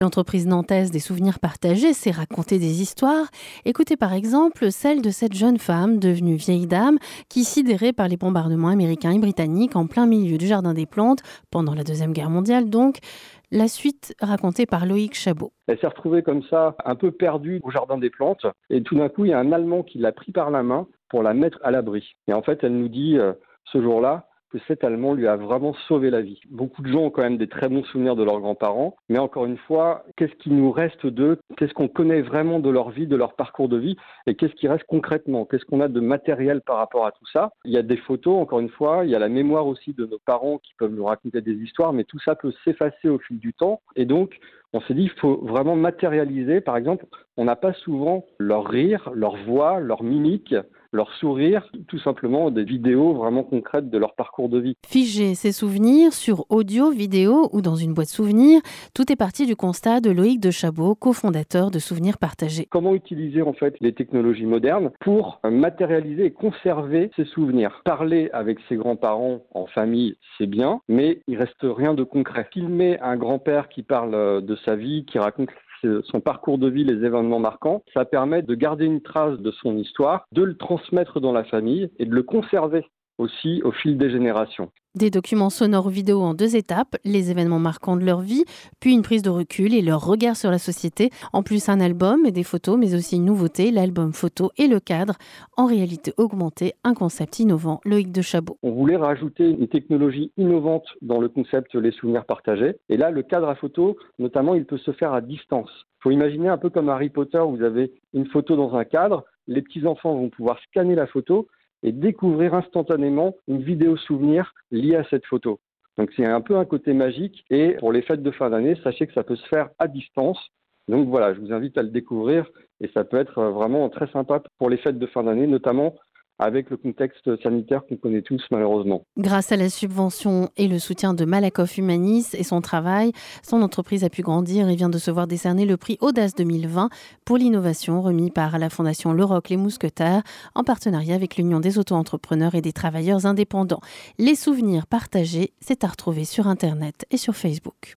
L'entreprise nantaise des souvenirs partagés sait raconter des histoires. Écoutez par exemple celle de cette jeune femme devenue vieille dame qui, sidérée par les bombardements américains et britanniques en plein milieu du Jardin des Plantes, pendant la Deuxième Guerre mondiale donc, la suite racontée par Loïc Chabot. Elle s'est retrouvée comme ça, un peu perdue au Jardin des Plantes. Et tout d'un coup, il y a un Allemand qui l'a pris par la main pour la mettre à l'abri. Et en fait, elle nous dit ce jour-là que cet Allemand lui a vraiment sauvé la vie. Beaucoup de gens ont quand même des très bons souvenirs de leurs grands-parents. Mais encore une fois, qu'est-ce qui nous reste d'eux ? Qu'est-ce qu'on connaît vraiment de leur vie, de leur parcours de vie ? Et qu'est-ce qui reste concrètement ? Qu'est-ce qu'on a de matériel par rapport à tout ça ? Il y a des photos, encore une fois. Il y a la mémoire aussi de nos parents qui peuvent nous raconter des histoires. Mais tout ça peut s'effacer au fil du temps. Et donc, on s'est dit qu'il faut vraiment matérialiser. Par exemple, on n'a pas souvent leur rire, leur voix, leur mimique, leur sourire, tout simplement des vidéos vraiment concrètes de leur parcours de vie. Figer ses souvenirs sur audio, vidéo ou dans une boîte souvenir, tout est parti du constat de Loïc de Chabot, cofondateur de Souvenirs Partagés. Comment utiliser en fait les technologies modernes pour matérialiser et conserver ces souvenirs ? Parler avec ses grands-parents en famille, c'est bien, mais il reste rien de concret. Filmer un grand-père qui parle de sa vie, qui raconte son parcours de vie, les événements marquants, ça permet de garder une trace de son histoire, de le transmettre dans la famille et de le conserver aussi au fil des générations. Des documents sonores vidéo en 2 étapes, les événements marquants de leur vie, puis une prise de recul et leur regard sur la société. En plus, un album et des photos, mais aussi une nouveauté, l'album photo et le cadre. En réalité augmentée, un concept innovant, Loïc de Chabot. On voulait rajouter une technologie innovante dans le concept Les souvenirs partagés. Et là, le cadre à photo, notamment, il peut se faire à distance. Il faut imaginer un peu comme Harry Potter, où vous avez une photo dans un cadre, les petits-enfants vont pouvoir scanner la photo et découvrir instantanément une vidéo souvenir liée à cette photo. Donc c'est un peu un côté magique et pour les fêtes de fin d'année, sachez que ça peut se faire à distance. Donc voilà, je vous invite à le découvrir et ça peut être vraiment très sympa pour les fêtes de fin d'année, notamment avec le contexte sanitaire qu'on connaît tous malheureusement. Grâce à la subvention et le soutien de Malakoff Humanis et son travail, son entreprise a pu grandir et vient de se voir décerner le prix Audace 2020 pour l'innovation remis par la Fondation Le Roc Les Mousquetaires en partenariat avec l'Union des auto-entrepreneurs et des travailleurs indépendants. Les souvenirs partagés, c'est à retrouver sur Internet et sur Facebook.